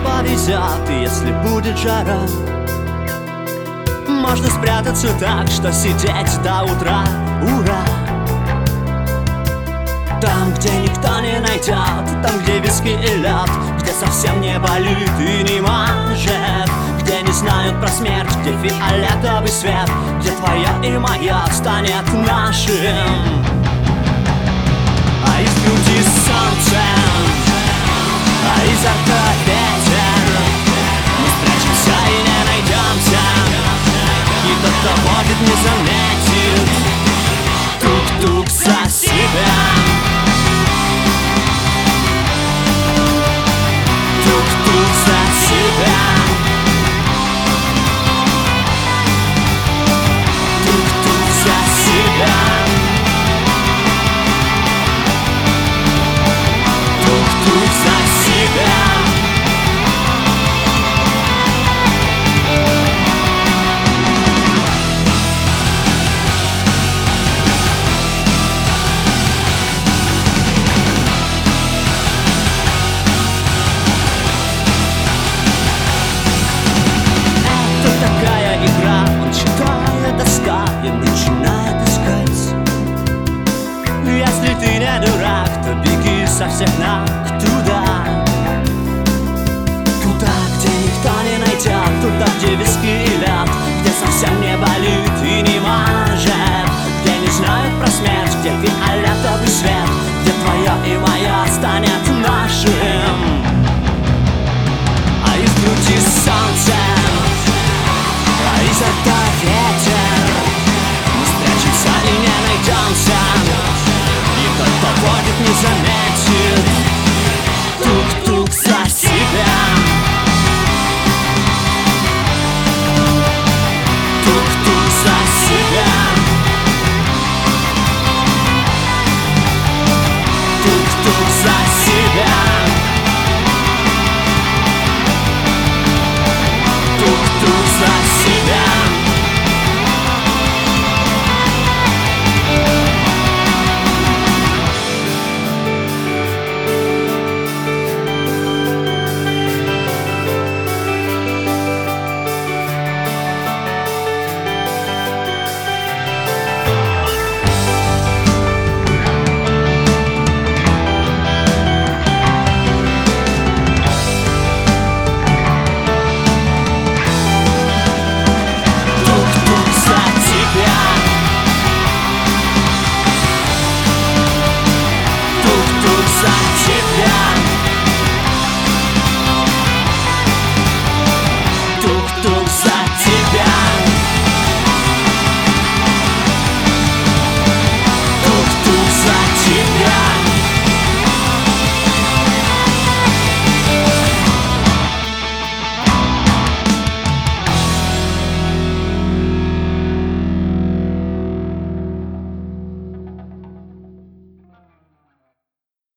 повезет, и если будет жара, можно спрятаться так, что сидеть до утра. Ура! Там, где никто не найдет, там, где виски и лед, где совсем не болит и не мажет, где не знают про смерть, где фиолетовый свет, где твое и мое станет нашим. А из груди солнце, а изо рта ветер. Мы спрячемся и не найдемся, и тот, кто ходит, не заметит. Тук-тук за себя. Тук-тук за себя. Тук-тук за себя. Тук-тук за себя. И начинает искать. Если ты не дурак, то беги со всех ног.